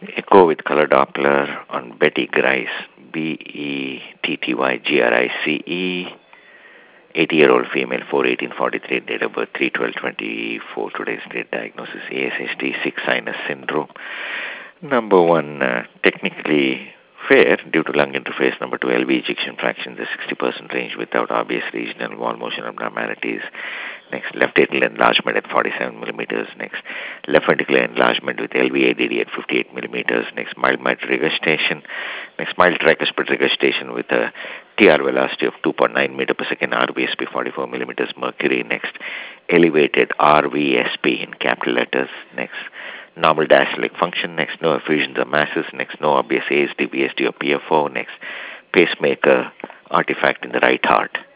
Echo with color Doppler on Betty Grice, Betty-Grice, 80-year-old female, 4/18/43, date of birth 3/12/24, today's date, diagnosis ASHD 6 sinus syndrome. Number one, technically fair due to lung interface. Number two, LV ejection fraction, the 60% range without obvious regional wall motion abnormalities. Next, left atrial enlargement at 47 millimeters. Next, left ventricular enlargement with LV-ADD at 58 millimeters. Next, mild mitral regurgitation. Next, mild tricuspid regurgitation with a TR velocity of 2.9 meter per second, RVSP 44 millimeters mercury. Next, elevated RVSP in capital letters. Next, normal diastolic function. Next, no effusions or masses. Next, no obvious ASD, VSD or PFO. Next, pacemaker artifact in the right heart.